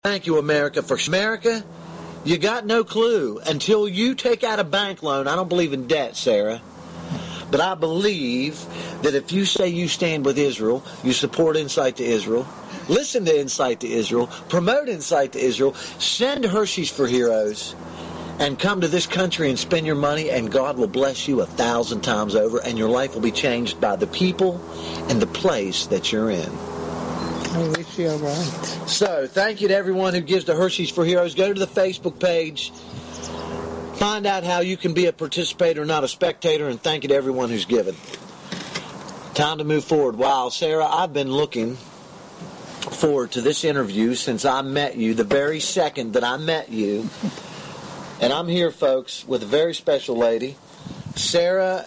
Thank you, America. For America, you got no clue until you take out a bank loan. I don't believe in debt, Sarah. But I believe that if you say you stand with Israel, you support Insight to Israel, listen to Insight to Israel, promote Insight to Israel, send Hershey's for Heroes, and come to this country and spend your money, and God will bless you 1,000 times over, and your life will be changed by the people and the place that you're in. I wish you're right. So, thank you to everyone who gives to Hershey's for Heroes. Go to the Facebook page. Find out how you can be a participator, not a spectator, and thank you to everyone who's given. Time to move forward. Wow, Sarah, I've been looking forward to this interview since I met you, the very second that I met you. And I'm here, folks, with a very special lady, Sarah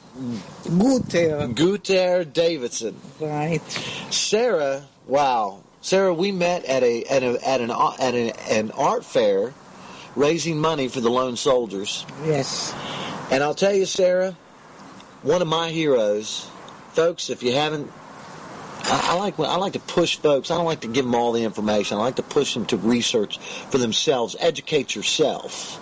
Guter Davidson. Right. Sarah, wow. Sarah, we met at an art fair raising money for the lone soldiers. Yes. And I'll tell you, Sarah, one of my heroes, folks, if you haven't, I like to push folks. I don't like to give them all the information. I like to push them to research for themselves, educate yourself.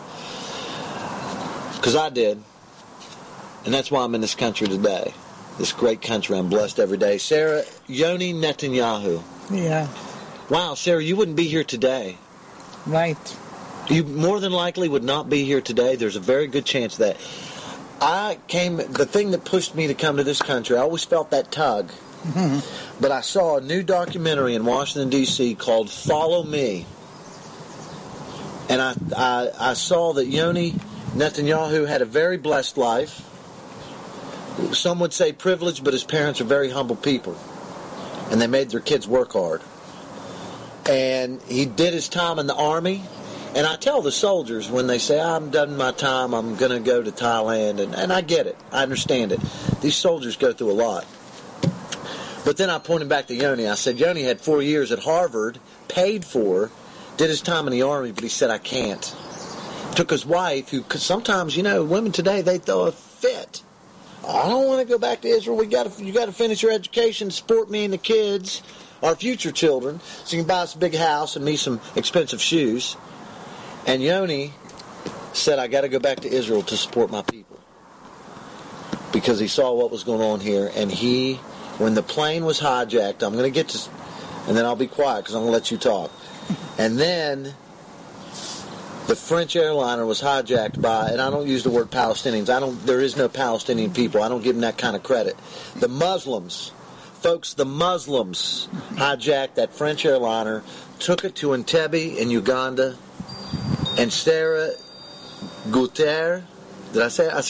Because I did. And that's why I'm in this country today. This great country. I'm blessed every day. Sarah, Yoni Netanyahu. Yeah. Wow, Sarah, you wouldn't be here today. Right. You more than likely would not be here today. There's a very good chance that the thing that pushed me to come to this country, I always felt that tug. Mm-hmm. But I saw a new documentary in Washington, D.C. called Follow Me. And I saw that Yoni Netanyahu had a very blessed life. Some would say privileged, but his parents are very humble people. And they made their kids work hard. And he did his time in the army. And I tell the soldiers when they say, I'm done my time, I'm going to go to Thailand. And I get it. I understand it. These soldiers go through a lot. But then I pointed back to Yoni. I said, Yoni had 4 years at Harvard, paid for, did his time in the army, but he said, I can't. Took his wife, who, cause sometimes, women today, they throw a fit. I don't want to go back to Israel. You got to finish your education, support me and the kids, our future children, so you can buy us a big house and me some expensive shoes. And Yoni said, I got to go back to Israel to support my people. Because he saw what was going on here. And when the plane was hijacked, I'm going to get to, and then I'll be quiet because I'm going to let you talk. And then the French airliner was hijacked by, and I don't use the word Palestinians. There is no Palestinian people. I don't give them that kind of credit. The Muslims, folks, the Muslims hijacked that French airliner, took it to Entebbe in Uganda, and Sarah Guter, did I say it?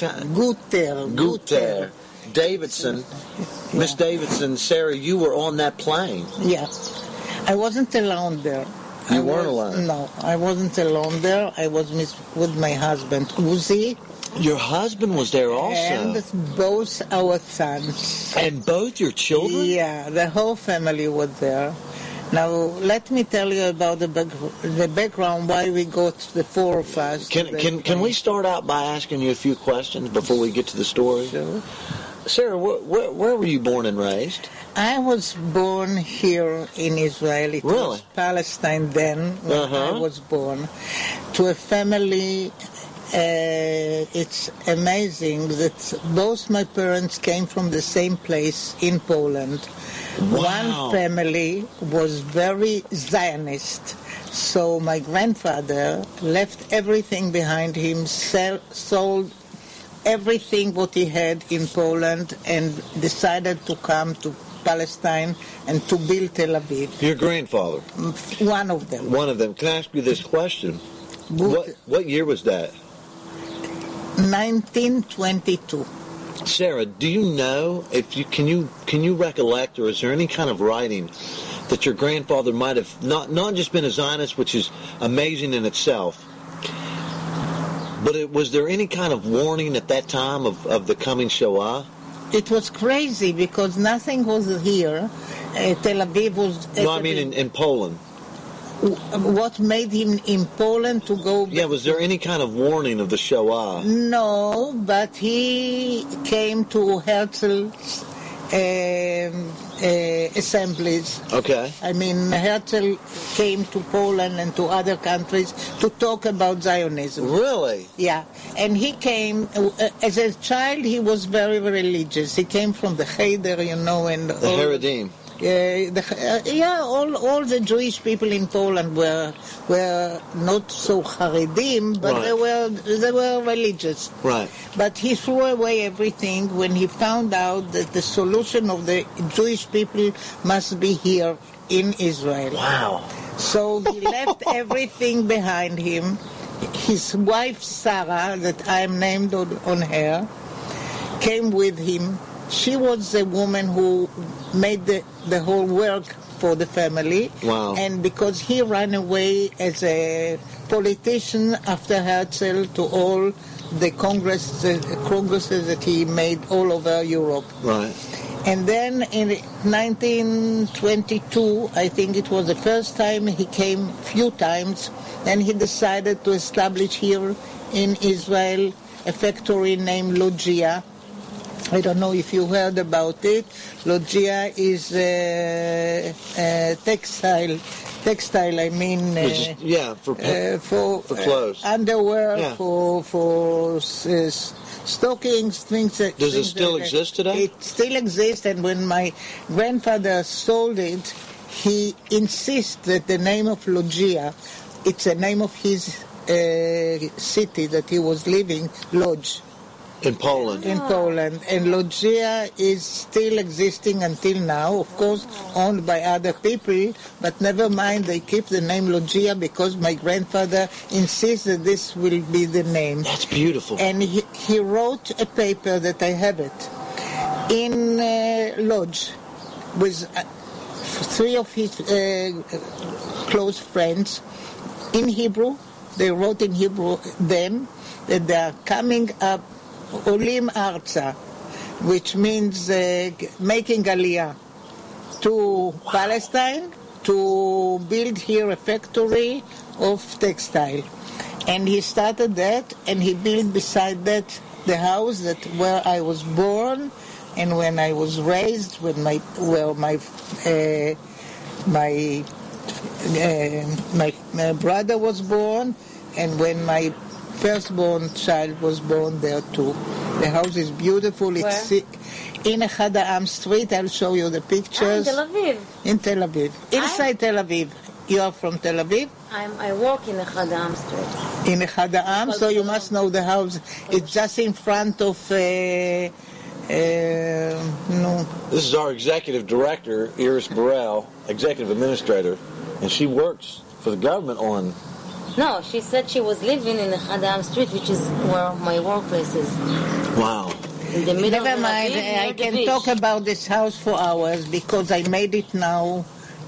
Guter Davidson, yeah. Miss Davidson, Sarah, you were on that plane. Yeah. I wasn't alone there. You weren't alone? No, I wasn't alone there. I was with my husband, Uzi. Your husband was there also? And both our sons. And both your children? Yeah, the whole family was there. Now, let me tell you about the background, why we got the four of us. Can we start out by asking you a few questions before we get to the story? Sure. Sarah, where were you born and raised? I was born here in Israel. It was Palestine then when I was born. To a family, it's amazing that both my parents came from the same place in Poland. Wow. One family was very Zionist. So my grandfather left everything behind him, sold everything what he had in Poland and decided to come to Palestine and to build Tel Aviv. Your grandfather? One of them. One of them. Can I ask you this question? What year was that? 1922. Sarah, do you know can you recollect, or is there any kind of writing that your grandfather might have not just been a Zionist, which is amazing in itself, but was there any kind of warning at that time of the coming Shoah? It was crazy because nothing was here. Tel Aviv was... No, I mean in Poland. What made him in Poland to go... Yeah, was there any kind of warning of the Shoah? No, but he came to Herzl assemblies. Okay. I mean, Herzl came to Poland and to other countries to talk about Zionism. Really? Yeah, and he came, as a child, he was very religious. He came from the Cheder, and The Haredim. All the Jewish people in Poland were not so Haredim, but Right. they were religious. Right. But he threw away everything when he found out that the solution of the Jewish people must be here in Israel. Wow. So he left everything behind him. His wife Sarah, that I am named on her, came with him. She was the woman who made the whole work for the family. Wow. And because he ran away as a politician after Herzl to all the congresses that he made all over Europe. Right. And then in 1922, I think it was the first time he came, few times, then he decided to establish here in Israel a factory named Logia. I don't know if you heard about it. Logia is textile. I mean, For clothes. underwear, Yeah. for stockings, things. Does it still exist today? It still exists, and when my grandfather sold it, he insists that the name of Logia, it's the name of his city that he was living, Lodz. In Poland. In Poland, and Logia is still existing until now, of course, owned by other people, but never mind, they keep the name Logia because my grandfather insists that this will be the name. That's beautiful. And he wrote a paper that I have it in Lodz with three of his close friends in Hebrew. They wrote in Hebrew then that they are coming up Olim Arza, which means making Aliyah to Palestine to build here a factory of textile. And he started that, and he built beside that the house that where I was born, and when I was raised, when my brother was born, and when my firstborn child was born there too. The house is beautiful. Where? It's in Ahad Ha'am Street. I'll show you the pictures. In Tel Aviv. In Tel Aviv. Inside Tel Aviv. You are from Tel Aviv? I work in Ahad Ha'am Street. In Ahad Ha'am, so you must know the house. It's just in front of... no. This is our executive director, Iris Burrell, executive administrator, and she works for the government on... No, she said she was living in Ahad Ha'am Street, which is where my workplace is. Wow. In the middle Never of mind, Tel Aviv, I near the can beach. talk about this house for hours because I made it now.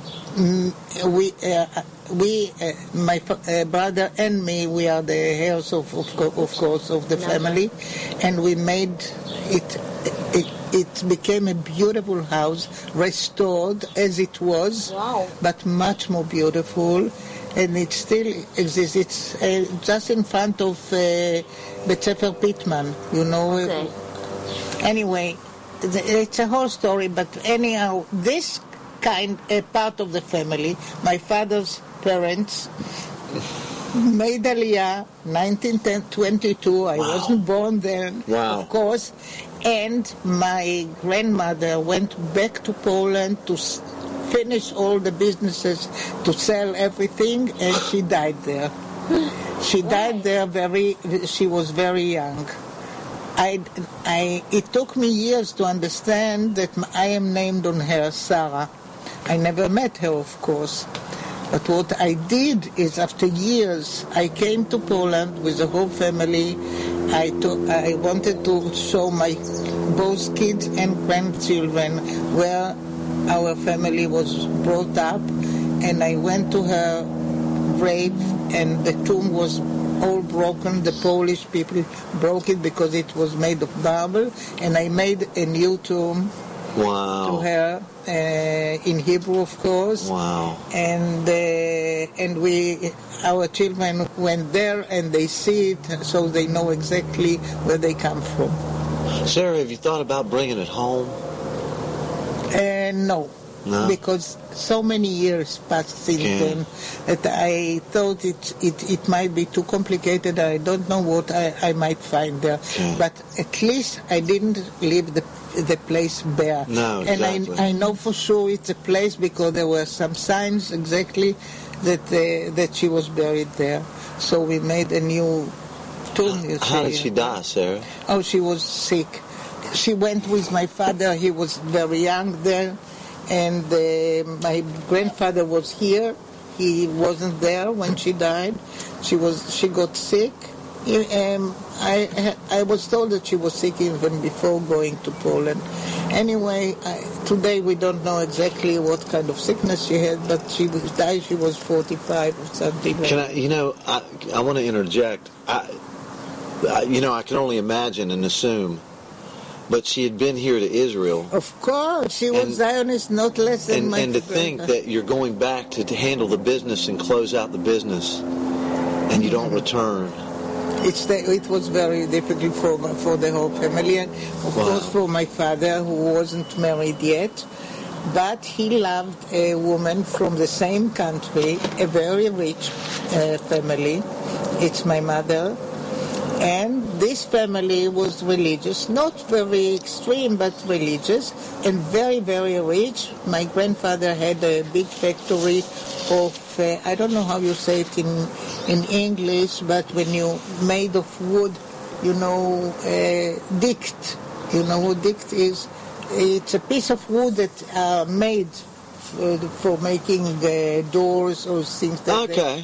My brother and me, we are the heirs of course of the family, and we made it. It became a beautiful house, restored as it was, Wow. but much more beautiful, and it still exists. It's just in front of Bet Sefer Pittman, you know. Okay. Anyway, it's a whole story, but anyhow, this part of the family, my father's parents, made Aliyah 1922. I wasn't born then, Wow. of course. And my grandmother went back to Poland to finish all the businesses, to sell everything, and she died there. She died there she was very young. It took me years to understand that I am named on her, Sarah. I never met her, of course. But what I did is, after years, I came to Poland with the whole family. I wanted to show my both kids and grandchildren where our family was brought up, and I went to her grave, and the tomb was all broken. The Polish people broke it because it was made of marble, and I made a new tomb to her in Hebrew, of course. Wow. And our children went there and they see it, so they know exactly where they come from. Sarah, have you thought about bringing it home? No. No? Because so many years passed since then that I thought it might be too complicated. I don't know what I might find there. But at least I didn't leave the place bare. No, exactly. And I know for sure it's a place because there were some signs exactly that she was buried there. So we made a new tomb. How did she die, Sarah? Oh, she was sick. She went with my father. He was very young there. And my grandfather was here. He wasn't there when she died. She got sick. I was told that she was sick even before going to Poland. Anyway, today we don't know exactly what kind of sickness she had, but she died. She was 45 or something. I want to interject. I can only imagine and assume. But she had been here to Israel. Of course, she was Zionist, not less than my And to think that you're going back to handle the business and close out the business, and you don't return. It was very difficult for the whole family, and of course for my father, who wasn't married yet. But he loved a woman from the same country, a very rich family. It's my mother. And this family was religious, not very extreme, but religious, and very, very rich. My grandfather had a big factory of, I don't know how you say it in English, but when you made of wood, dict. You know what dict is? It's a piece of wood that are made for making doors or things like that.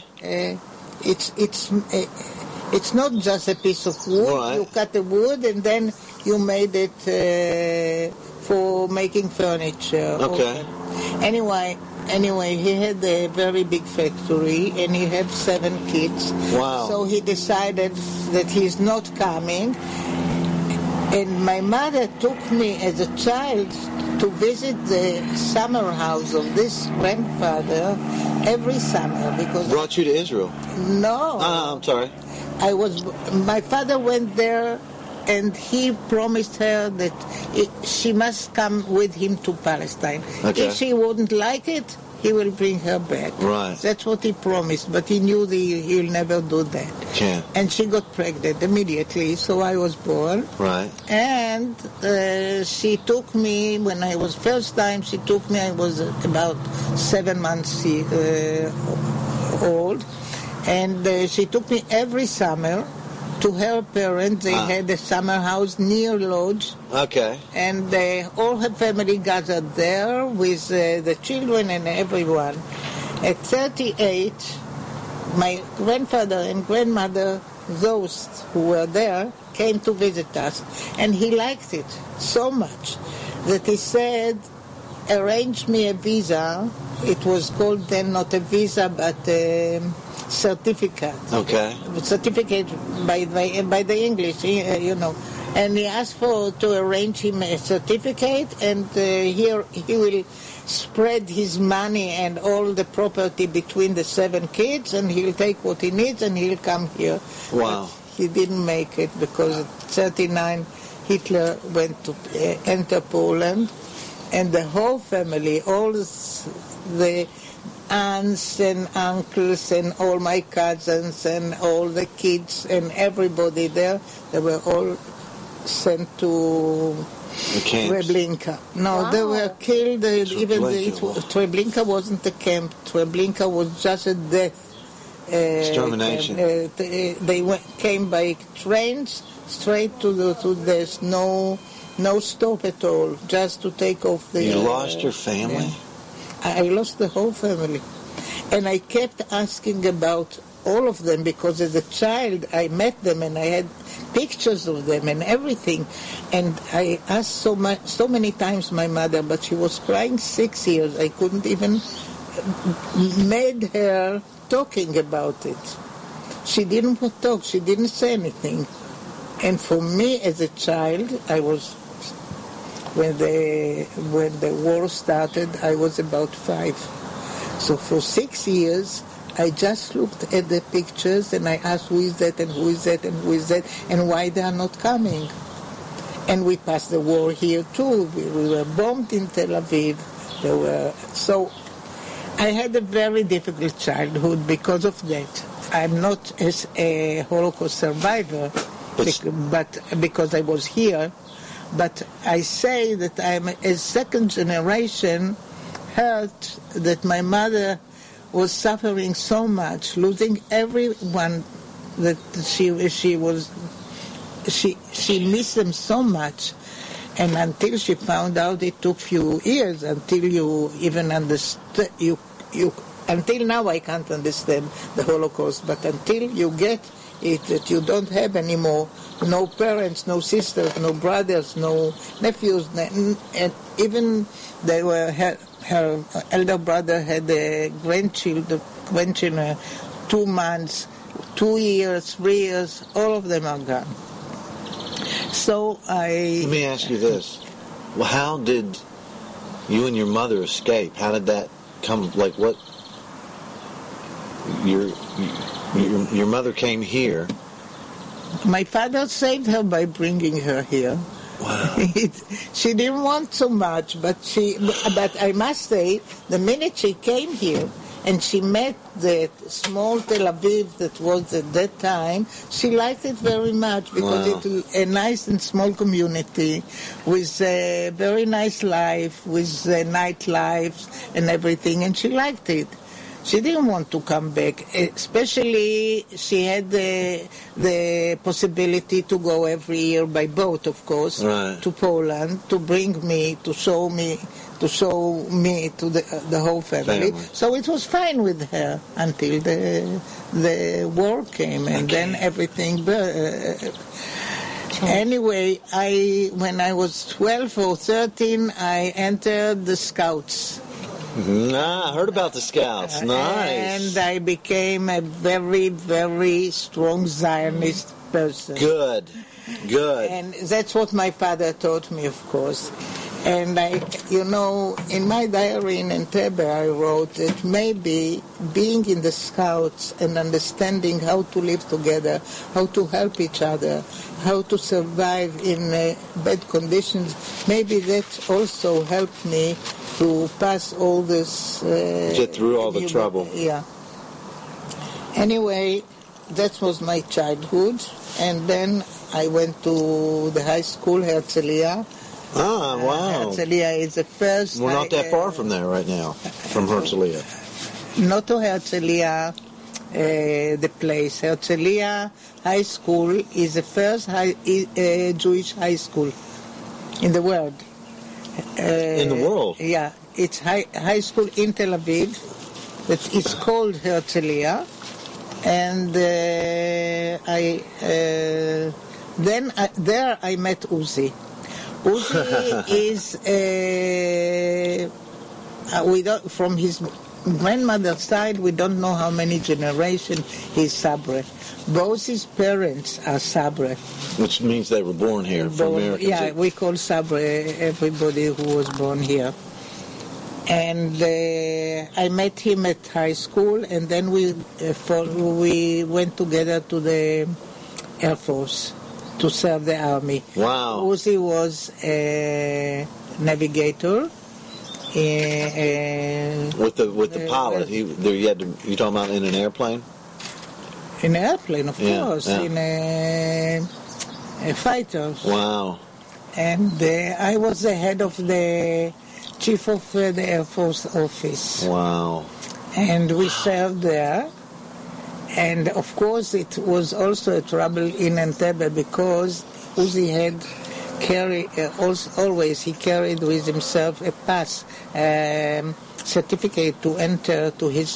It's not just a piece of wood. Right. You cut the wood and then you made it for making furniture. Okay. Anyway, he had a very big factory and he had 7 kids. Wow. So he decided that he's not coming. And my mother took me as a child to visit the summer house of this grandfather every summer because... Brought you to Israel? No. I'm sorry. My father went there and he promised her that she must come with him to Palestine. Okay. If she wouldn't like it, he will bring her back. Right. That's what he promised, but he knew he'll never do that. Yeah. And she got pregnant immediately, so I was born. Right. And she took me, when I was first time, I was about 7 months old. And she took me every summer to her parents. They had a summer house near Lodz. Okay. And all her family gathered there with the children and everyone. At 38, my grandfather and grandmother, those who were there, came to visit us. And he liked it so much that he said, arrange me a visa. It was called then not a visa, but certificate. Okay. Certificate by the English, And he asked to arrange him a certificate, and here he will spread his money and all the property between the 7 kids, and he'll take what he needs, and he'll come here. Wow. But he didn't make it because at 39 Hitler went to enter Poland, and the whole family, all the aunts and uncles and all my cousins and all the kids and everybody there, they were all sent to Treblinka. No, Wow. they were killed. Treblinka wasn't a camp. Treblinka was just a death. Extermination. They came by trains straight to there's no stop at all, just to take off the... You lost your family? Yeah. I lost the whole family. And I kept asking about all of them because as a child I met them and I had pictures of them and everything. And I asked so many times my mother, but she was crying 6 years. I couldn't even made her talking about it. She didn't talk. She didn't say anything. And for me as a child, I was... When the war started, I was about 5. So for 6 years, I just looked at the pictures and I asked who is that and who is that and who is that and why they are not coming. And we passed the war here too. We were bombed in Tel Aviv. So I had a very difficult childhood because of that. I'm not as a Holocaust survivor, but because I was here. But I say that I'm a second generation hurt that my mother was suffering so much, losing everyone that she missed them so much. And until she found out, it took few years until you even understand. Until now, I can't understand the Holocaust. But until you get it, that you don't have anymore, no parents, no sisters, no brothers, no nephews, and even they were her elder brother had a grandchildren, 2 months, 2 years, 3 years, all of them are gone. So Let me ask you this. Well, how did you and your mother escape? How did that come? Like, what? Your mother came here. My father saved her by bringing her here. Wow. She didn't want so much, but I must say, the minute she came here, and she met the small Tel Aviv that was at that time, she liked it very much because it's a nice and small community with a very nice life, with nightlife and everything, and she liked it. She didn't want to come back, especially she had the possibility to go every year by boat, of course, to Poland, to bring me, to show me to the whole family. So it was fine with her until the war came, and then everything. Anyway, when I was 12 or 13, I entered the Scouts. I heard about the Scouts. Nice. And I became a very, very strong Zionist person. Good. And that's what my father taught me, of course. And in my diary in Entebbe, I wrote that maybe being in the Scouts and understanding how to live together, how to help each other, how to survive in bad conditions, maybe that also helped me to pass all this... get through all the trouble. Yeah. Anyway, that was my childhood. And then I went to the high school, Herzliya. Ah, wow. Herzliya is the first... We're not that far from there right now, from Herzliya. Not to Herzliya, the place. Herzliya High School is the first Jewish high school in the world. In the world? Yeah. It's high school in Tel Aviv. It's called Herzliya. And there I met Uzi. Uzi is from his grandmother's side. We don't know how many generations he's Sabre. Both his parents are Sabre, which means they were born here for Americans. Yeah, we call Sabre everybody who was born here. And I met him at high school, and then we went together to the Air Force to serve the army. Wow. Uzi was a navigator. With the pilot, you talking about in an airplane? In an airplane, of course. Yeah. In a fighter. Wow. And I was the head of the chief of the Air Force office. Wow. And we served there. And of course it was also a trouble in Entebbe because Uzi had always he carried with himself a pass, certificate to enter to his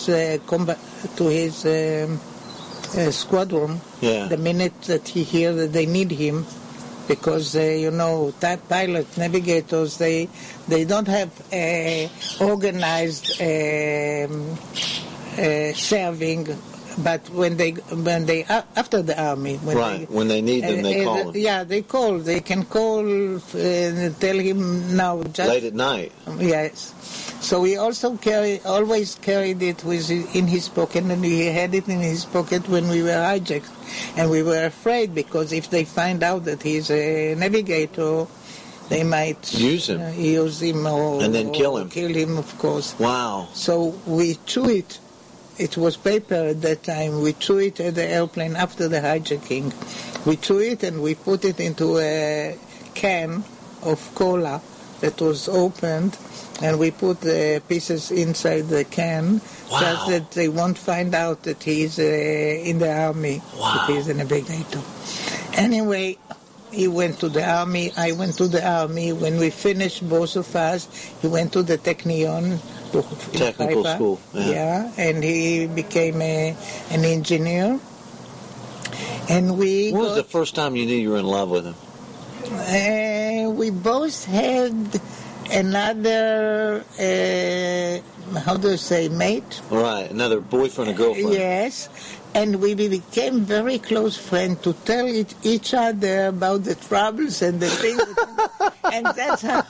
squadron. Yeah. The minute that he hears that they need him, because pilot navigators they don't have organized serving But when they after the army, when they need them, they call him. Yeah, they call. They can call and tell him now. Just late at night. Yes. So he also always carried it in his pocket, and he had it in his pocket when we were hijacked, and we were afraid because if they find out that he's a navigator, they might use him, and then kill him. Kill him, of course. Wow. So we threw it. It was paper at that time. We threw it at the airplane after the hijacking. We threw it and we put it into a can of cola that was opened, and we put the pieces inside the can, just that they won't find out that he's in the army, that he's a navigator. Anyway, he went to the army, I went to the army. When we finished, both of us, he went to the Technion. Technical school. Yeah, and he became an engineer. And when was the first time you knew you were in love with him? We both had another, how do you say, mate? Right, another boyfriend or girlfriend. Yes, and we became very close friends to tell each other about the troubles and the things. And that's how...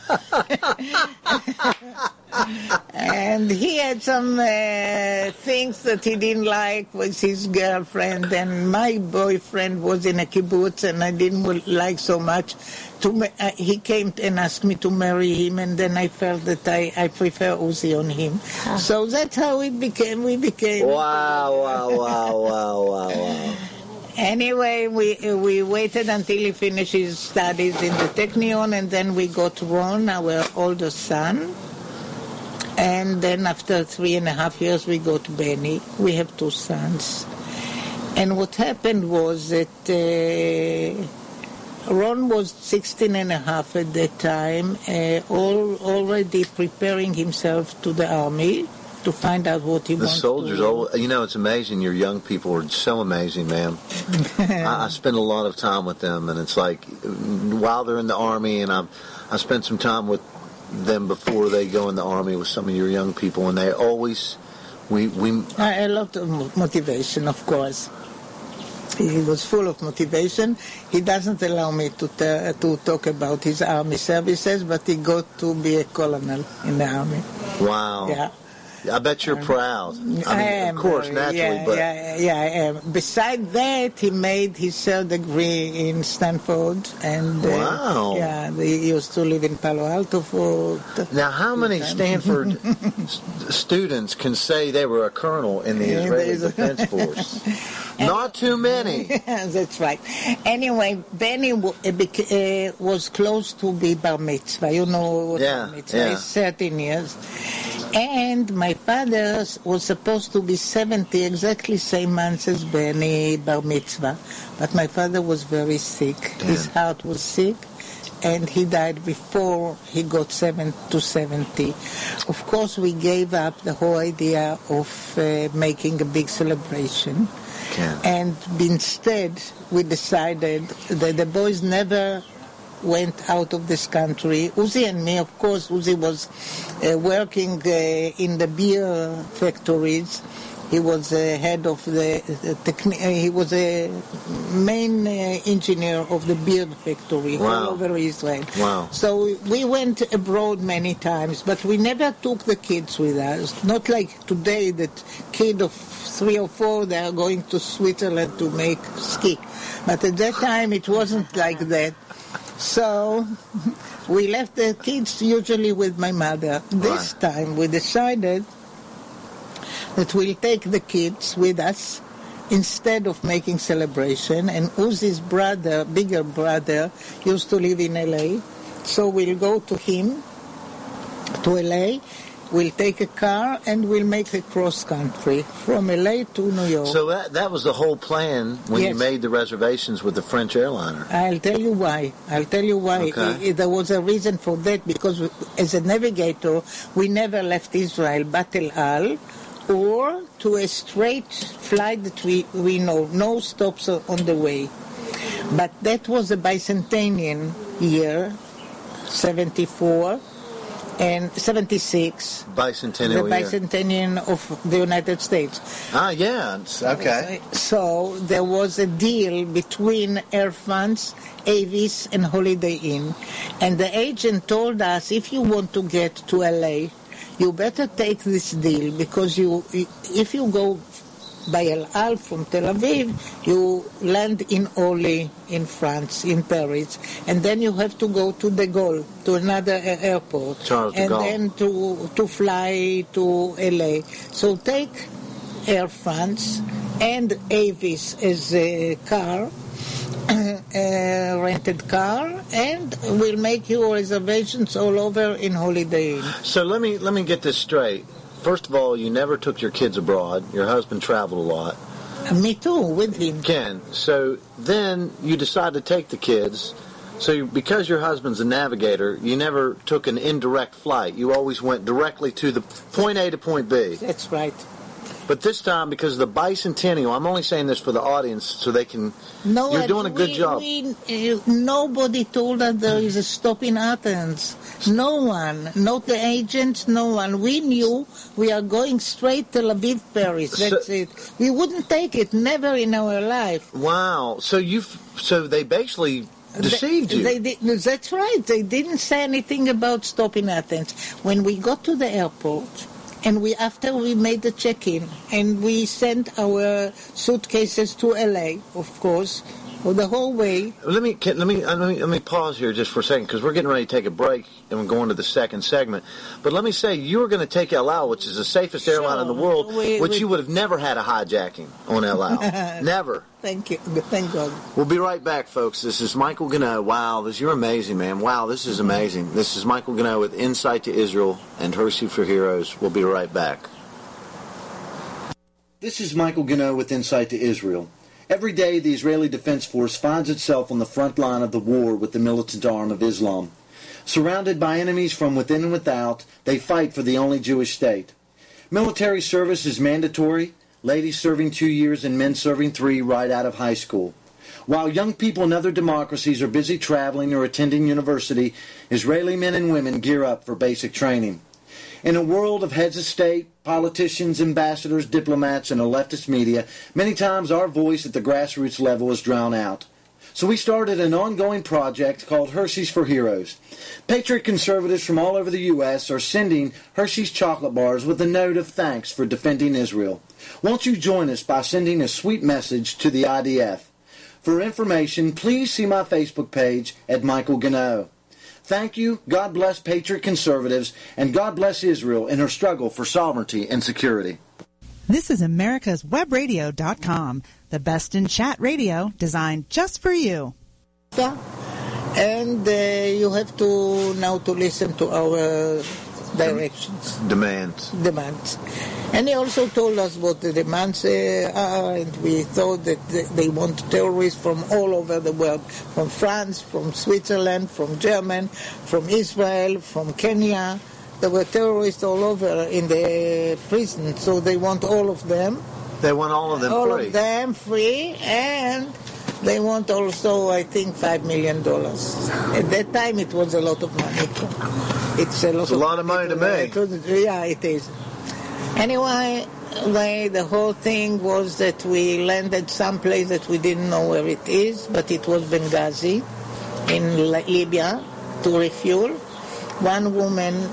And he had some things that he didn't like with his girlfriend, and my boyfriend was in a kibbutz, and I didn't like so much. He came and asked me to marry him, and then I felt that I prefer Uzi on him. So that's how we became. Wow. Anyway, we waited until he finished his studies in the Technion, and then we got Ron, our oldest son. And then after 3.5 years, we got Benny. We have 2 sons. And what happened was that Ron was 16 and a half at that time, already preparing himself to the army to find out what he wants to do. The soldiers, it's amazing. Your young people are so amazing, ma'am. I spend a lot of time with them, and it's like while they're in the army, and I spent some time with them before they go in the army with some of your young people, and they always a lot of motivation, of course. He was full of motivation. He doesn't allow me to talk about his army services, but he got to be a colonel in the army. Wow. Yeah. I bet you're proud. I am, of course, naturally, but... Yeah, I am. Besides that, he made his third degree in Stanford, and wow. He used to live in Palo Alto for... Now, how many Stanford students can say they were a colonel in the Israeli Defense Force? Not too many. That's right. Anyway, Benny was close to be bar mitzvah. You know what bar mitzvah is, 13 years. And my father was supposed to be 70, exactly same month as Benny, bar mitzvah. But my father was very sick. Yeah. His heart was sick, and he died before he got to 70. Of course, we gave up the whole idea of making a big celebration. Yeah. And instead, we decided that the boys never went out of this country. Uzi and me, of course, Uzi was working in the beer factories. He was head of he was a main engineer of the beer factory all over Israel. Wow. So we went abroad many times, but we never took the kids with us. Not like today that kid of 3 or 4, they are going to Switzerland to make ski. But at that time, it wasn't like that. So we left the kids usually with my mother. This time we decided that we'll take the kids with us instead of making celebration. And Uzi's brother, bigger brother, used to live in L.A. So we'll go to him, to L.A., we'll take a car and we'll make a cross-country from L.A. to New York. So that was the whole plan when you made the reservations with the French airliner. I'll tell you why. Okay. There was a reason for that, because as a navigator, we never left Israel but El Al, or to a straight flight that we know, no stops on the way. But that was a bicentennial year, 74, and 76. Bicentennial The bicentennial of the United States. Ah, yeah. Okay. So there was a deal between Air France, Avis, and Holiday Inn. And the agent told us, if you want to get to L.A., you better take this deal, because if you go by El Al from Tel Aviv, you land in Orly in France, in Paris, and then you have to go to De Gaulle, to another airport, Charles de Gaulle. And then to fly to LA. So take Air France and Avis as a car, a rented car, and we'll make you reservations all over in Holiday Inn. So let me get this straight. First of all, you never took your kids abroad. Your husband traveled a lot. Me too, with him. Ken, so then you decide to take the kids. So because your husband's a navigator, you never took an indirect flight. You always went directly to the point A to point B. That's right. But this time, because of the bicentennial, I'm only saying this for the audience so they can... No, you're doing a good job. Nobody told us there is a stop in Athens. No one. Not the agents, no one. We knew we are going straight Tel Aviv, Paris. That's it. We wouldn't take it. Never in our life. Wow. So they basically deceived you. That's right. They didn't say anything about stop in Athens. When we got to the airport... And after we made the check-in, and we sent our suitcases to LA, of course, the whole way. Let me pause here just for a second, because we're getting ready to take a break and we're going to the second segment. But let me say, you were going to take El Al, which is the safest airline in the world, you would have never had a hijacking on El Al. Never. Thank you. Thank God. We'll be right back, folks. This is Michael Gano. Wow, you're amazing, man. Wow, this is amazing. This is Michael Gano with Insight to Israel and Hershey for Heroes. We'll be right back. This is Michael Gano with Insight to Israel. Every day, the Israeli Defense Force finds itself on the front line of the war with the militant arm of Islam. Surrounded by enemies from within and without, they fight for the only Jewish state. Military service is mandatory, ladies serving 2 years and men serving 3 right out of high school. While young people in other democracies are busy traveling or attending university, Israeli men and women gear up for basic training. In a world of heads of state, politicians, ambassadors, diplomats, and a leftist media, many times our voice at the grassroots level is drowned out. So we started an ongoing project called Hershey's for Heroes. Patriot conservatives from all over the U.S. are sending Hershey's chocolate bars with a note of thanks for defending Israel. Won't you join us by sending a sweet message to the IDF? For information, please see my Facebook page at Michael Gano. Thank you, God bless Patriot conservatives, and God bless Israel in her struggle for sovereignty and security. This is America'sWebRadio.com, the best in chat radio designed just for you. And you have to now to listen to our directions. Demands. And he also told us what the demands are, and we thought that they want terrorists from all over the world, from France, from Switzerland, from Germany, from Israel, from Kenya. There were terrorists all over in the prison, so they want all of them. They want all of them free. All of them free, and they want also, I think, $5 million. At that time, it was a lot of money. It's a lot of money to make. Yeah, it is. Anyway, the whole thing was that we landed someplace that we didn't know where it is, but it was Benghazi in Libya to refuel. One woman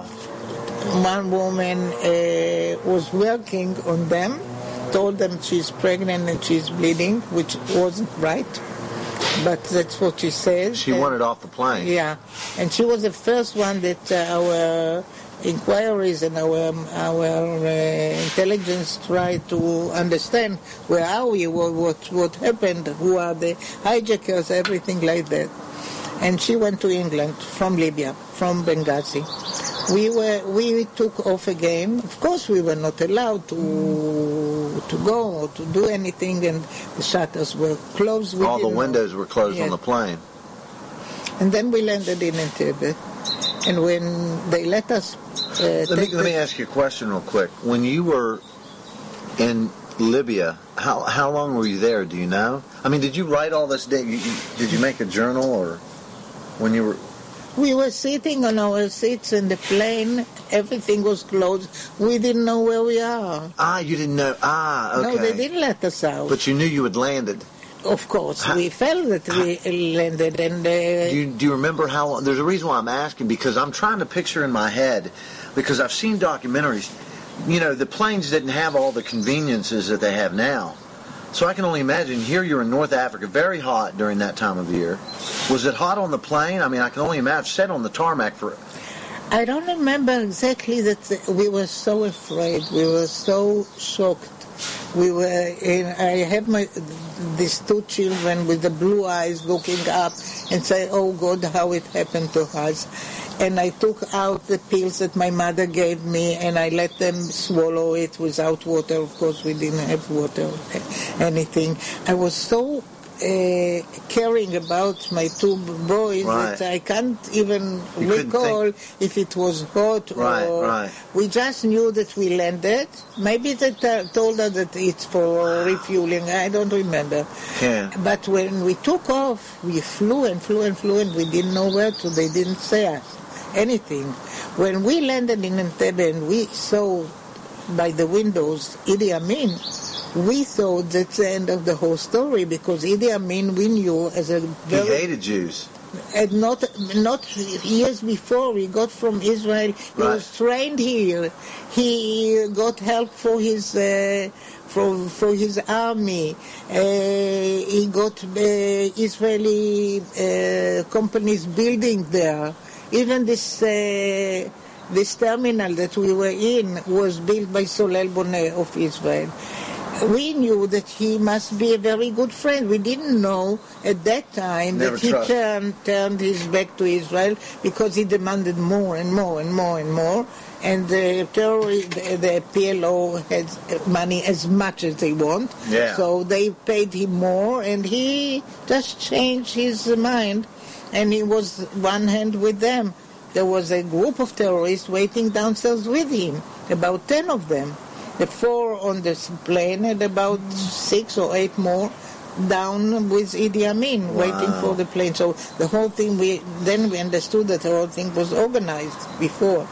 was working on them, told them she's pregnant and she's bleeding, which wasn't right, but that's what she said. She wanted off the plane. Yeah, and she was the first one that our inquiries and our intelligence tried to understand where are we, what happened, who are the hijackers, everything like that. And she went to England from Libya, from Benghazi. We took off again. Of course, we were not allowed to go or to do anything, and the shutters were closed. All the windows were closed on the plane. And then we landed in Entebbe. And when they let us... Let me ask you a question real quick. When you were in Libya, how long were you there? Do you know? I mean, did you write all this? Did you make a journal, or when you were... We were sitting on our seats in the plane. Everything was closed. We didn't know where we are. You didn't know. Okay. No, they didn't let us out. But you knew you had landed. Of course, we felt that we landed. And do you remember how long? There's a reason why I'm asking, because I'm trying to picture in my head, because I've seen documentaries. The planes didn't have all the conveniences that they have now. So I can only imagine, here you're in North Africa, very hot during that time of year. Was it hot on the plane? I mean, I can only imagine. Sat on the tarmac for... I don't remember exactly that we were so afraid. We were so shocked. I had these two children with the blue eyes looking up and say, oh God, how it happened to us. And I took out the pills that my mother gave me and I let them swallow it without water. Of course, we didn't have water, anything. I was so caring about my two boys that I can't even recall if it was hot or... Right. We just knew that we landed. Maybe they told us that it's for refueling. I don't remember. Yeah. But when we took off, we flew and flew and flew and we didn't know where to. They didn't say us anything. When we landed in Entebbe and we saw by the windows Idi Amin, we thought that's the end of the whole story, because Idi Amin, we knew as a very... He hated Jews. And not years before, he got from Israel. He was trained here. He got help for his for his army. He got Israeli companies building there. Even this terminal that we were in was built by Solel Boneh of Israel. We knew that he must be a very good friend. We didn't know at that time that he turned his back to Israel because he demanded more and more and more and more. And the PLO had money as much as they want. Yeah. So they paid him more, and he just changed his mind. And he was one hand with them. There was a group of terrorists waiting downstairs with him, about 10 of them. The 4 on the plane and about 6 or 8 more down with Idi Amin, waiting for the plane. So the whole thing, we understood that the whole thing was organized before.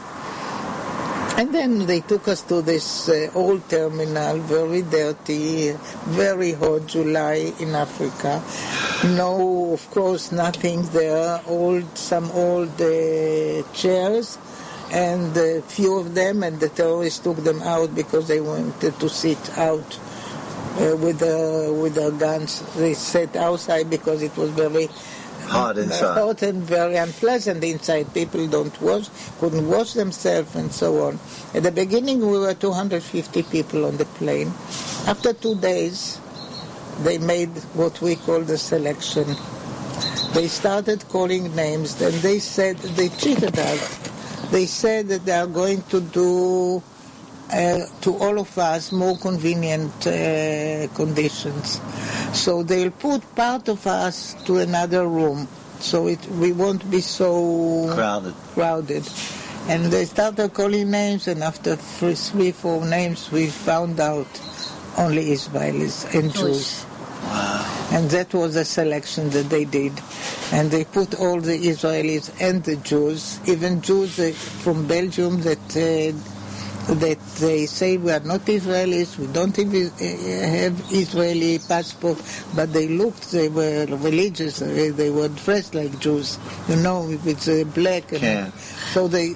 And then they took us to this old terminal, very dirty, very hot July in Africa. No, of course, nothing there. Some old chairs, and a few of them, and the terrorists took them out because they wanted to sit out with their guns. They sat outside because it was very hot inside. Hot and very unpleasant inside. People couldn't wash themselves and so on. At the beginning, we were 250 people on the plane. After 2 days, they made what we call the selection. They started calling names, and they said they cheated us. They said that they are going to do to all of us more convenient conditions. So they'll put part of us to another room, so we won't be so crowded. And they started calling names, and after 3-4 names, we found out only Israelis and Jews. Wow. And that was a selection that they did. And they put all the Israelis and the Jews, even Jews from Belgium that they say we are not Israelis, we don't have Israeli passport, but they were religious, they were dressed like Jews, with black. And so they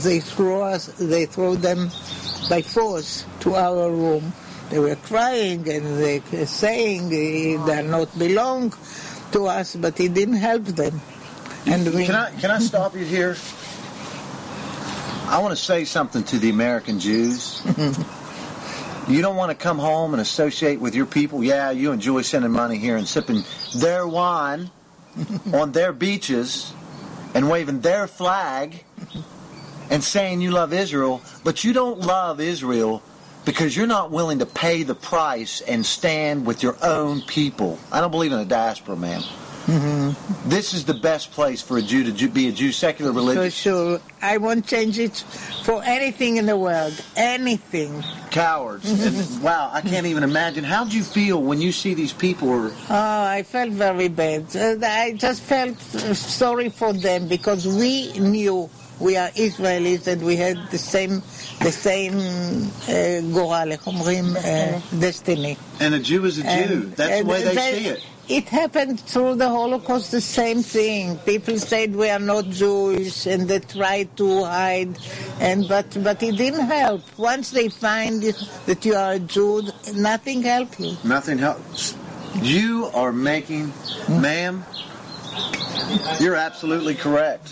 throw them by force to our room. They were crying and they were saying they not belong to us, but it didn't help them. And can I stop you here? I want to say something to the American Jews. You don't want to come home and associate with your people. Yeah, you enjoy sending money here and sipping their wine on their beaches and waving their flag and saying you love Israel, but you don't love Israel because you're not willing to pay the price and stand with your own people. I don't believe in a diaspora, man. This is the best place for a Jew to be a Jew, secular religion. For sure. I won't change it for anything in the world. Anything. Cowards. And, wow, I can't even imagine. How do you feel when you see these people? Oh, I felt very bad. I just felt sorry for them because we knew we are Israelis and we had the same גורל, איך אומרים, destiny. And a Jew is a Jew. That's the way they see it. It happened through the Holocaust, the same thing. People said we are not Jewish, and they tried to hide, but it didn't help. Once they find that you are a Jew, nothing helps you. Nothing helps. You are making, ma'am, you're absolutely correct.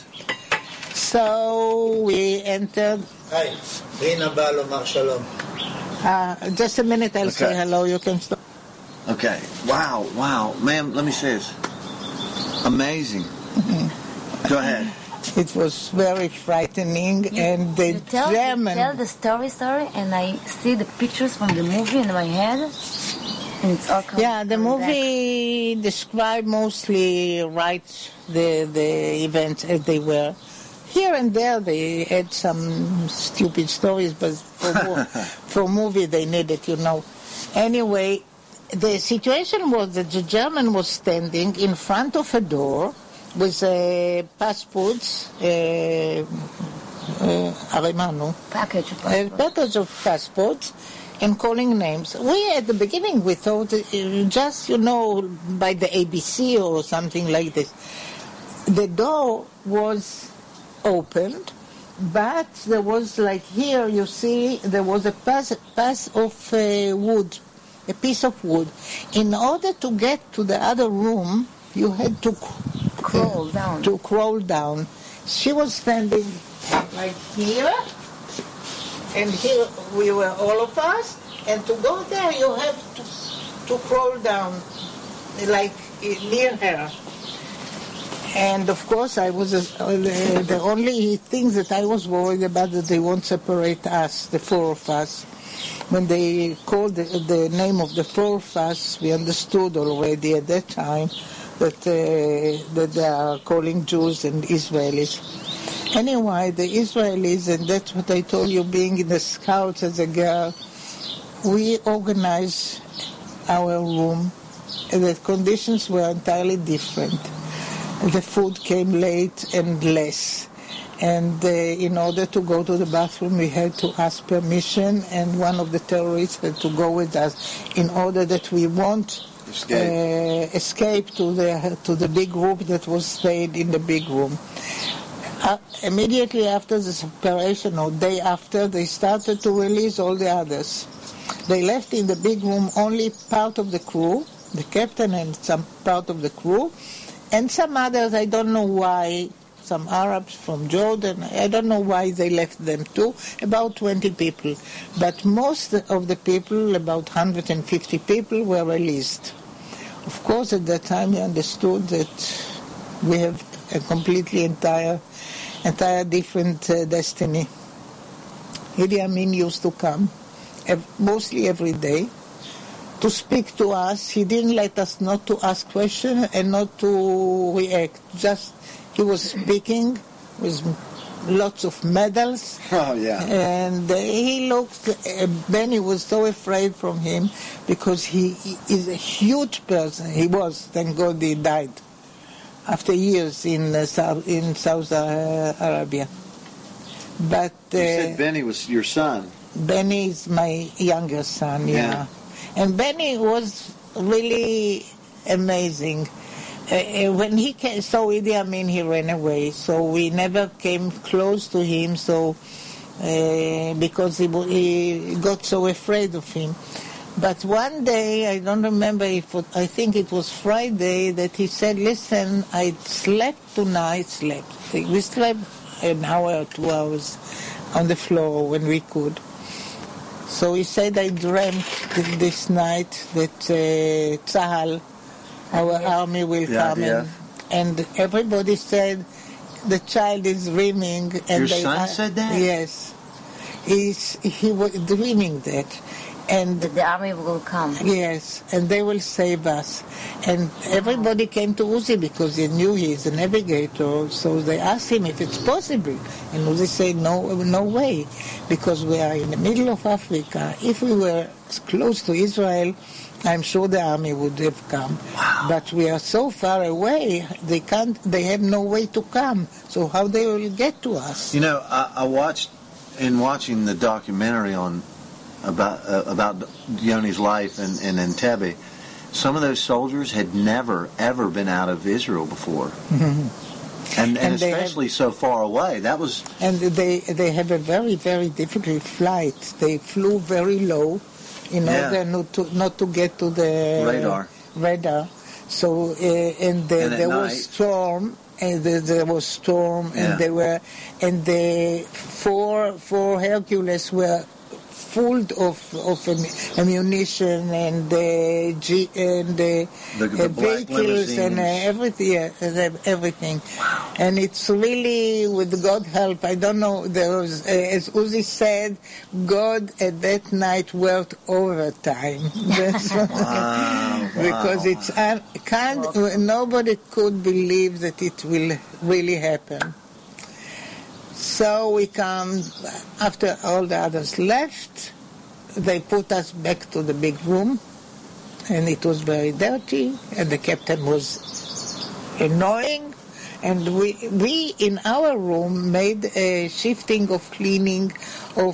So we entered. Hi, Rina baa lomar shalom. Just a minute, I'll say hello. You can stop. Okay. Wow. Ma'am, let me say this. Amazing. Go ahead. It was very frightening, and the German... You tell the story, and I see the pictures from the movie in my head, and it's all coming. Yeah, the movie described mostly the events as they were. Here and there they had some stupid stories, but for movie they needed, Anyway, the situation was that the German was standing in front of a door with passports, package of passports, and calling names. We, at the beginning, we thought just, by the ABC or something like this. The door was opened, but there was, like here, you see, there was a piece of wood. A piece of wood. In order to get to the other room, you had to crawl down. She was standing like here, and here we were all of us. And to go there, you have to crawl down, like near her. And of course, I was the only thing that I was worried about that they won't separate us, the four of us. When they called the name of the four of us, we understood already at that time that they are calling Jews and Israelis. Anyway, the Israelis, and that's what I told you, being in the Scouts as a girl, we organized our room, and the conditions were entirely different. The food came late and less. And in order to go to the bathroom, we had to ask permission, and one of the terrorists had to go with us in order that we won't escape to the big group that was stayed in the big room. Immediately after the separation, or day after, they started to release all the others. They left in the big room only part of the crew, the captain and some part of the crew, and some others, I don't know why. Some Arabs from Jordan. I don't know why they left them too. About 20 people. But most of the people, about 150 people, were released. Of course, at that time, we understood that we have a completely entire different destiny. Idi Amin used to come, mostly every day, to speak to us. He didn't let us not to ask questions and not to react. Just he was speaking with lots of medals. Oh, yeah. And he looked, Benny was so afraid from him because he is a huge person. He was, thank God he died after years in South Arabia. But you said Benny was your son. Benny is my younger son, yeah. And Benny was really amazing. When he came, so Idi Amin, he ran away. So we never came close to him. So because he got so afraid of him. But one day, I don't remember I think it was Friday, that he said, "Listen, I slept tonight." We slept an hour or 2 hours on the floor when we could. So he said, "I dreamt this night that Tzahal, our army, will come." And everybody said, "The child is dreaming." And your son said that? Yes. He was dreaming that. And That the army will come. yes, and they will save us. And everybody came to Uzi because they knew he's a navigator, so they asked him if it's possible. And Uzi said, no way, because we are in the middle of Africa. If we were close to Israel, I'm sure the army would have come. Wow. But we are so far away, they have no way to come. So how they will get to us? You know, I watched, in watching the documentary about Yoni's life in Entebbe, some of those soldiers had never, ever been out of Israel before. Mm-hmm. And especially so far away. That was... And they have a very, very difficult flight. They flew very low in order not to get to the radar. So, there was storm. And there was storm, and the four Hercules were full of ammunition and vehicles and everything. Wow. And it's really, with God's help, I don't know, there was, as Uzi said, God at that night worked overtime. Wow. Because nobody could believe that it will really happen. So we come, after all the others left, they put us back to the big room, and it was very dirty, and the captain was annoying, and we in our room made a shifting of cleaning, of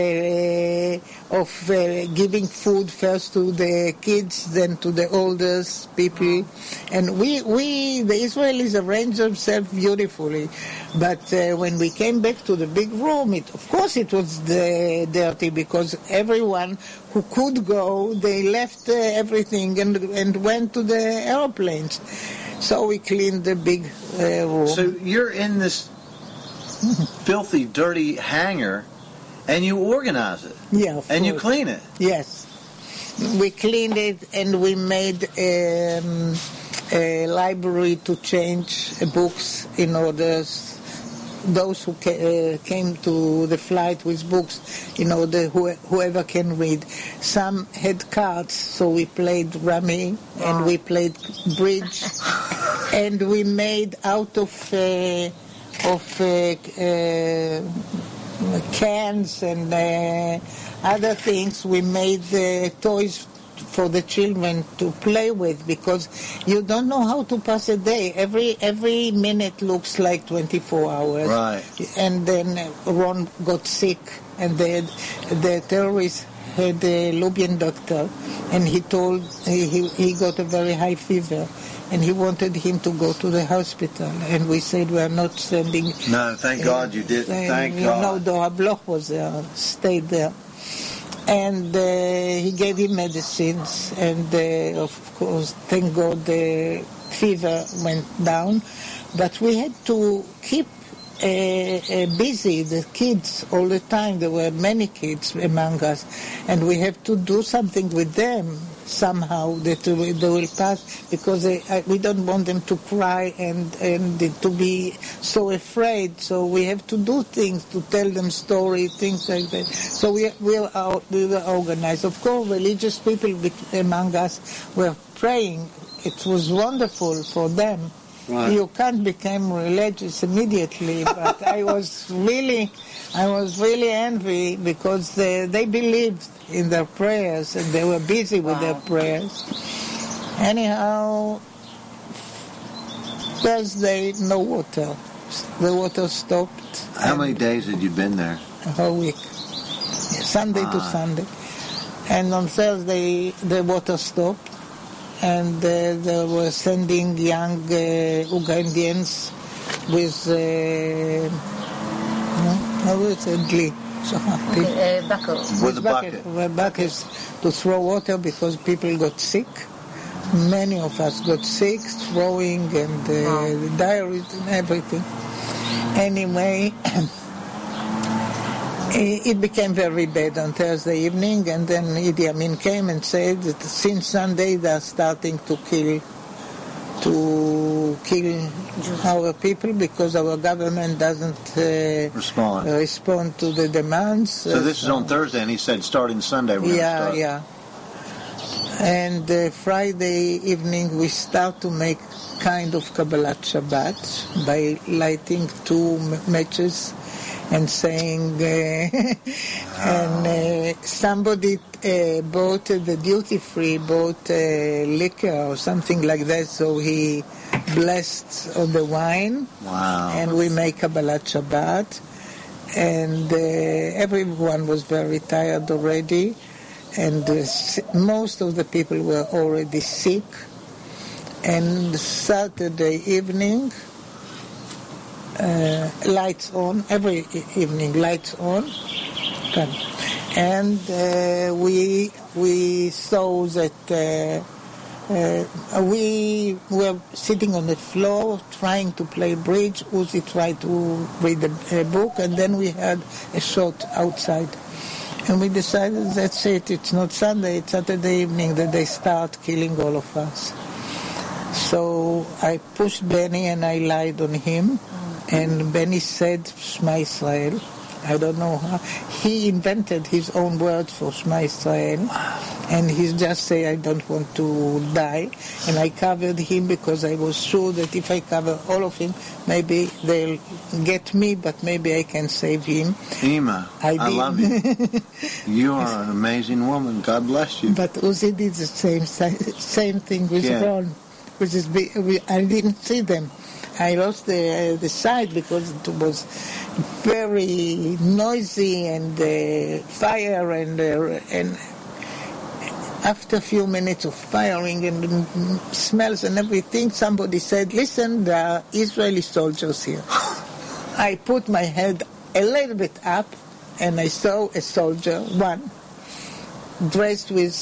giving food first to the kids, then to the oldest people, and the Israelis arranged themselves beautifully. But when we came back to the big room, of course it was dirty, because everyone who could go, they left everything and went to the airplanes. So we cleaned the big room. So you're in this filthy, dirty hangar, and you organize it. Yeah, and you clean it. Yes. We cleaned it, and we made a library to change books in order those who came to the flight with books, whoever can read. Some had cards, so we played rummy, and we played bridge, and we made out of cans and other things, we made toys for the children to play with, because you don't know how to pass a day. Every minute looks like 24 hours. Right. And then Ron got sick, and the terrorists had a Libyan doctor, and he got a very high fever, and he wanted him to go to the hospital, and we said we are not sending. No, thank God you did. Thank God. Dora Bloch was there, stayed there. And he gave him medicines, and of course, thank God, the fever went down. But we had to keep busy the kids all the time. There were many kids among us, and we have to do something with them somehow that they will pass, because we don't want them to cry and to be so afraid. So we have to do things, to tell them stories, things like that. So we were organized. Of course, religious people among us were praying. It was wonderful for them. Right. You can't become religious immediately, but I was really envy, because they believed in their prayers, and they were busy with their prayers. Anyhow, Thursday, no water. The water stopped. How many days had you been there? A whole week. Sunday to Sunday. And on Thursday, the water stopped. And they were sending young Ugandians with glee. With a bucket. Buckets to throw water, because people got sick. Many of us got sick, throwing and diaries and everything. Anyway, it became very bad on Thursday evening, and then Idi Amin came and said that since Sunday they are starting to kill, to to kill our people because our government doesn't respond to the demands. So this is on Thursday, and he said starting Sunday we're going to start. Yeah. And Friday evening we start to make kind of Kabbalat Shabbat by lighting 2 matches and saying, and somebody bought the duty-free, bought liquor or something like that, so he blessed on the wine. Wow. And we make Kabbalat Shabbat. And everyone was very tired already. And most of the people were already sick. And Saturday evening, lights on, every evening lights on. And we saw that we were sitting on the floor trying to play bridge. Uzi tried to read a book, and then we had a shot outside. And we decided, that's it, it's not Sunday, it's Saturday evening that they start killing all of us. So I pushed Benny and I lied on him, and Benny said, Shema Israel. I don't know how. He invented his own words for Shema Israel, and he just say, I don't want to die. And I covered him because I was sure that if I cover all of him, maybe they'll get me, but maybe I can save him. Ima, I love you. You are an amazing woman. God bless you. But Uzi did the same thing with Ron, which is I didn't see them. I lost the sight because it was very noisy and fire and after a few minutes of firing and smells and everything, somebody said, listen, there are Israeli soldiers here. I put my head a little bit up and I saw a soldier, one, dressed with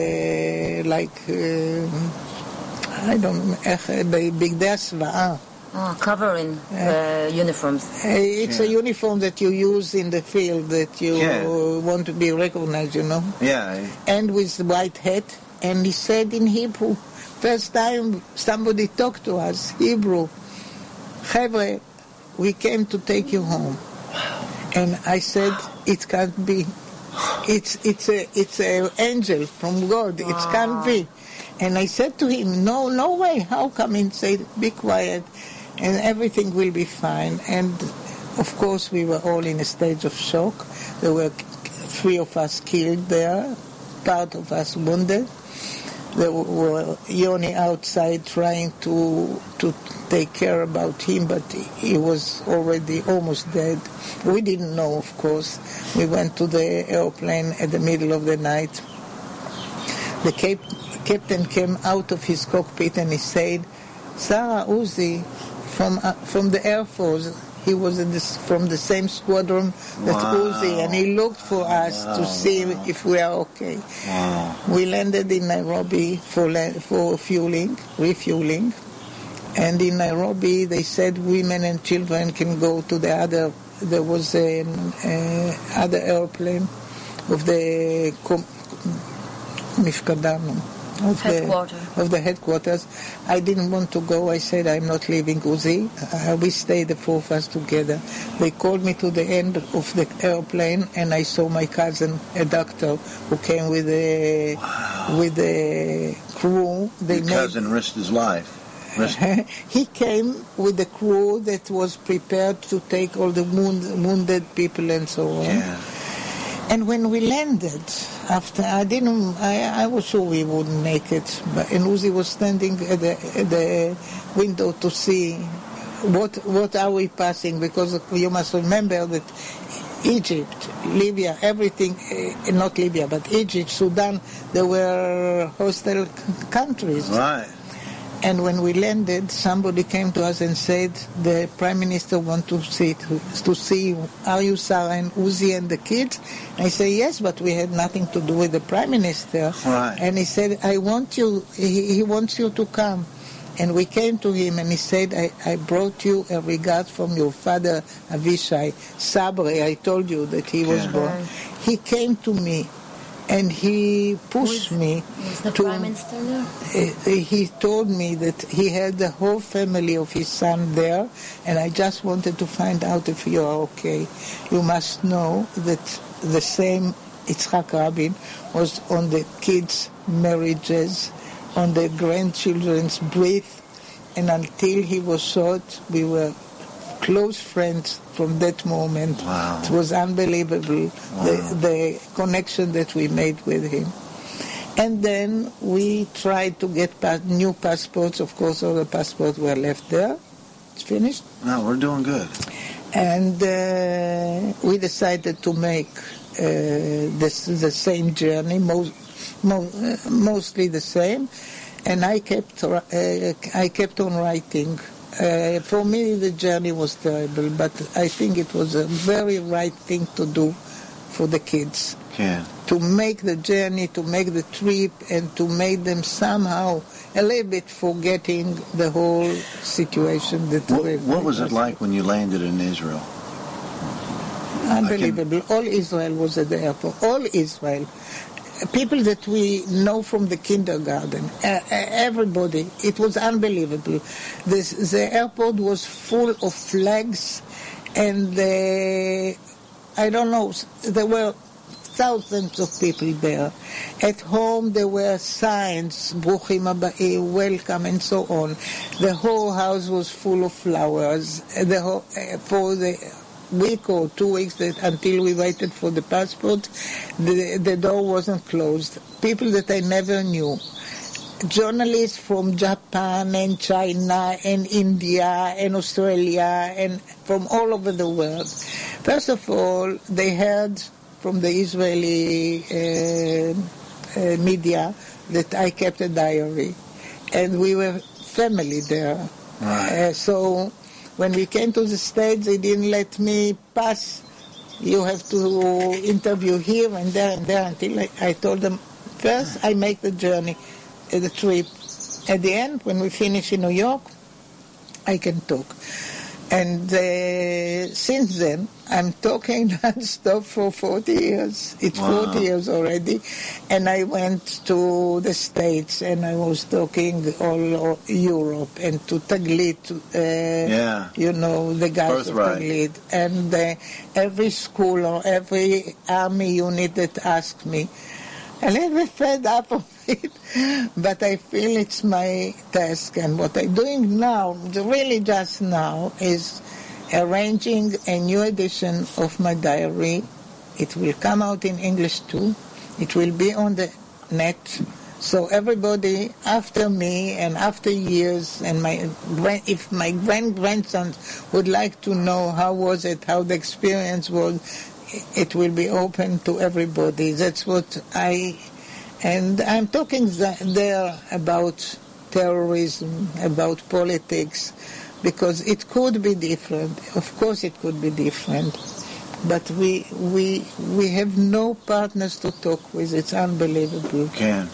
I don't know, בגדי השוואה. Covering uniforms. It's a uniform that you use in the field that you want to be recognized, you know. Yeah. And with the white hat. And he said in Hebrew, first time somebody talked to us, Hebrew, Chevre, we came to take you home. And I said, it can't be. It's an angel from God. It can't be. And I said to him, no way. How come? And said, be quiet, and everything will be fine. And of course, we were all in a stage of shock. There were 3 of us killed there, part of us wounded. There were Yoni outside trying to take care about him, but he was already almost dead. We didn't know, of course. We went to the airplane at the middle of the night. The captain came out of his cockpit and he said, Sarah Uzi from the Air Force. He was from the same squadron that Uzi, and he looked for us to see if we are okay. Wow. We landed in Nairobi for refueling, and in Nairobi they said women and children can go to the other. There was other airplane of the Mifkadam. Of the headquarters. I didn't want to go. I said, I'm not leaving Uzi. We stayed, the 4 of us together. They called me to the end of the airplane, and I saw my cousin, a doctor, who came with the crew. Your cousin risked his life. He came with the crew that was prepared to take all the wounded people and so on. Yeah. And when we landed, I was sure we wouldn't make it. And Uzi was standing at the window to see what are we passing, because you must remember that Egypt, Libya, everything, not Libya, but Egypt, Sudan, they were hostile countries. Right. And when we landed, somebody came to us and said, the Prime Minister wants to see, are you Sarah and Uzi and the kids? I said, yes, but we had nothing to do with the Prime Minister. Right. And he said, he wants you to come. And we came to him and he said, I brought you a regard from your father, Avishai. Sabri, I told you that he was born. He came to me And he pushed me Was the to... Prime Minister there? He told me that he had the whole family of his son there, and I just wanted to find out if you are okay. You must know that the same Yitzhak Rabin was on the kids' marriages, on the grandchildren's birth, and until he was shot, we were close friends from that moment. Wow. It was unbelievable, Wow. the connection that we made with him. And then we tried to get new passports. Of course, all the passports were left there. It's finished. No, we're doing good. And we decided to make the same journey, mostly the same. And I kept on writing. For me, the journey was terrible, but I think it was a very right thing to do for the kids. Ken. To make the journey, to make the trip, and to make them somehow a little bit forgetting the whole situation. What was it like when you landed in Israel? Unbelievable. All Israel was at the airport. All Israel. People that we know from the kindergarten, everybody. It was unbelievable. The airport was full of flags, and I don't know, there were thousands of people there. At home there were signs, Bruchim Habai, welcome, and so on. The whole house was full of flowers. For the week or 2 weeks until we waited for the passport, the door wasn't closed. People that I never knew. Journalists from Japan and China and India and Australia and from all over the world. First of all, they heard from the Israeli media that I kept a diary, and we were family there. Right. So when we came to the States, they didn't let me pass. You have to interview here and there until I told them, first I make the journey, the trip. At the end, when we finish in New York, I can talk. And since then, I'm talking non-stop for 40 years. It's Wow. 40 years already. And I went to the States, and I was talking all Europe, and to Taglit, you know, the guys Birthright. of Taglit. And every school or every army unit that asked me, a little bit fed up of it, but I feel it's my task. And what I'm doing now, really just now, is arranging a new edition of my diary. It will come out in English too. It will be on the net. So everybody after me and after years, and if my grandson would like to know how was it, how the experience was, it will be open to everybody. That's what and I'm talking there about terrorism, about politics, because it could be different. Of course it could be different. But we have no partners to talk with. It's unbelievable. Ken.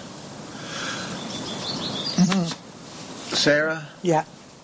Sarah? Yeah.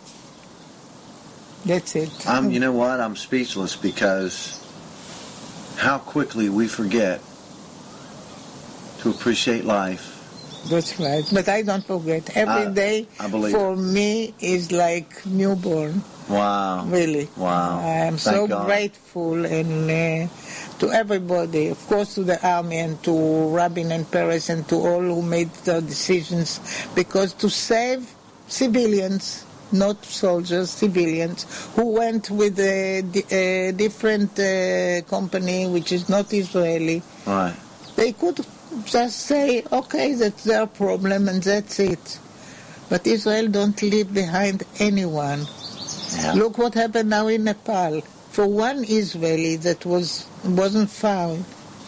That's it. You know what? I'm speechless because how quickly we forget to appreciate life. That's right. But I don't forget. Every day I believe for me is like newborn. Wow. Really. Wow. I am Thank so God. grateful, and to everybody, of course to the army and to Rabin and Peres and to all who made the decisions, because to save civilians, not soldiers, civilians, who went with a different company which is not Israeli. Right. They could just say, okay, that's their problem and that's it. But Israel don't leave behind anyone. Yeah. Look what happened now in Nepal. For one Israeli that wasn't found,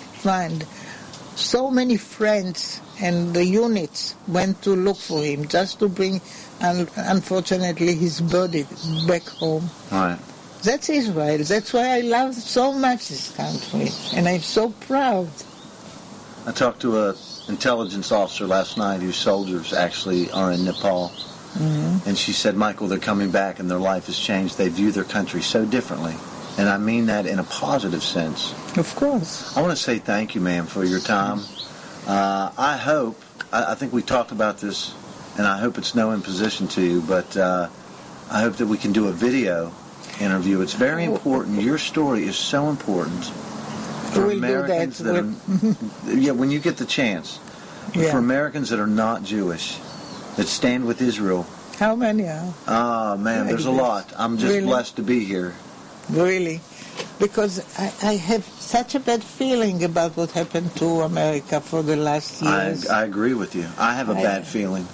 so many friends and the units went to look for him just to bring, unfortunately, his body back home. Right. That's Israel. That's why I love so much this country, and I'm so proud. I talked to an intelligence officer last night whose soldiers actually are in Nepal. Mm-hmm. And she said, Michael, they're coming back and their life has changed. They view their country so differently. And I mean that in a positive sense. Of course. I want to say thank you, ma'am, for your time. I hope, I think we talked about this, and I hope it's no imposition to you, but I hope that we can do a video interview. It's very important. Your story is so important for We'll Americans do that. that are, when you get the chance, for Americans that are not Jewish, that stand with Israel. How many are? Oh, man, there's a lot. I'm just blessed to be here. Really? Because I have such a bad feeling about what happened to America for the last years. I agree with you. I have a bad feeling.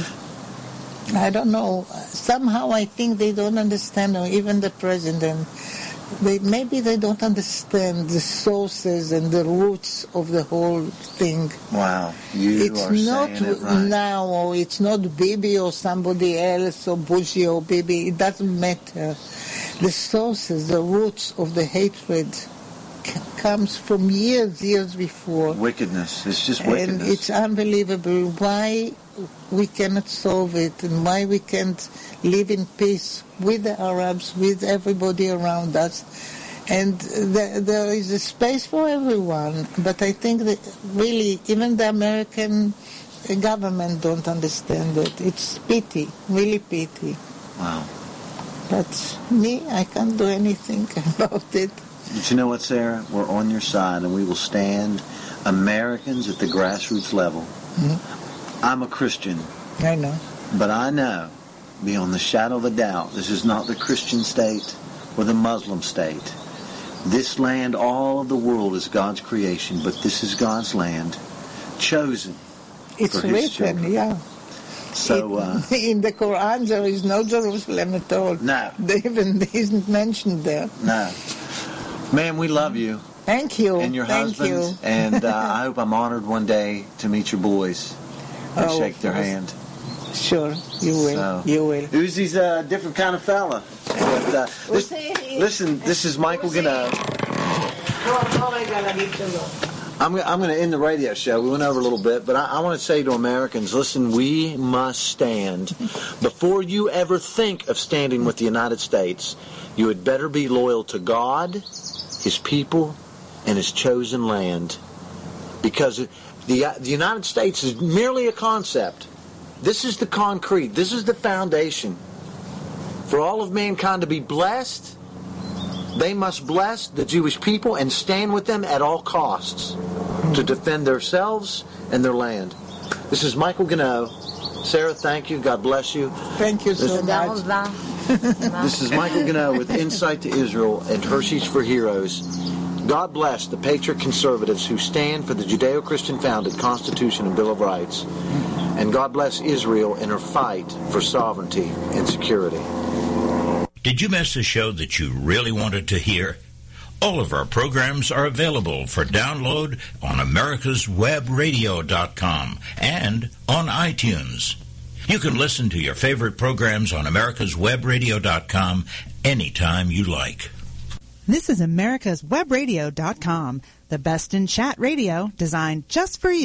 I don't know. Somehow I think they don't understand, or even the president. Maybe they don't understand the sources and the roots of the whole thing. Wow, it's are not saying it right. now, or it's not Bibi or somebody else, or Bush or Bibi. It doesn't matter. The sources, the roots of the hatred comes from years before. Wickedness. It's just wickedness. And it's unbelievable why we cannot solve it and why we can't live in peace with the Arabs, with everybody around us. And there is a space for everyone. But I think that really even the American government don't understand it. It's pity, really pity. Wow. But me, I can't do anything about it. But you know what, Sarah? We're on your side, and we will stand Americans at the grassroots level. Mm-hmm. I'm a Christian. I know. But I know, beyond the shadow of a doubt, this is not the Christian state or the Muslim state. This land, all of the world is God's creation, but this is God's land, chosen it's for His written, children. yeah. So, in the Quran, there is no Jerusalem at all. No. They even isn't mentioned there. No. Man, we love you. Thank you. And your Thank husbands. you. And I hope I'm honored one day to meet your boys and shake their hand. Sure, you will. So, you will. Uzi's a different kind of fella. But, listen, this is Michael Gano. I'm going to end the radio show. We went over a little bit, but I want to say to Americans, listen, we must stand. Before you ever think of standing with the United States, you had better be loyal to God, His people, and His chosen land. Because the United States is merely a concept. This is the concrete. This is the foundation. For all of mankind to be blessed, they must bless the Jewish people and stand with them at all costs to defend themselves and their land. This is Michael Gano. Sarah, thank you. God bless you. Thank you so much. This is Michael Gano with Insight to Israel and Hershey's for Heroes. God bless the patriot conservatives who stand for the Judeo-Christian founded Constitution and Bill of Rights. And God bless Israel in her fight for sovereignty and security. Did you miss a show that you really wanted to hear? All of our programs are available for download on americaswebradio.com and on iTunes. You can listen to your favorite programs on americaswebradio.com anytime you like. This is americaswebradio.com, the best in chat radio designed just for you.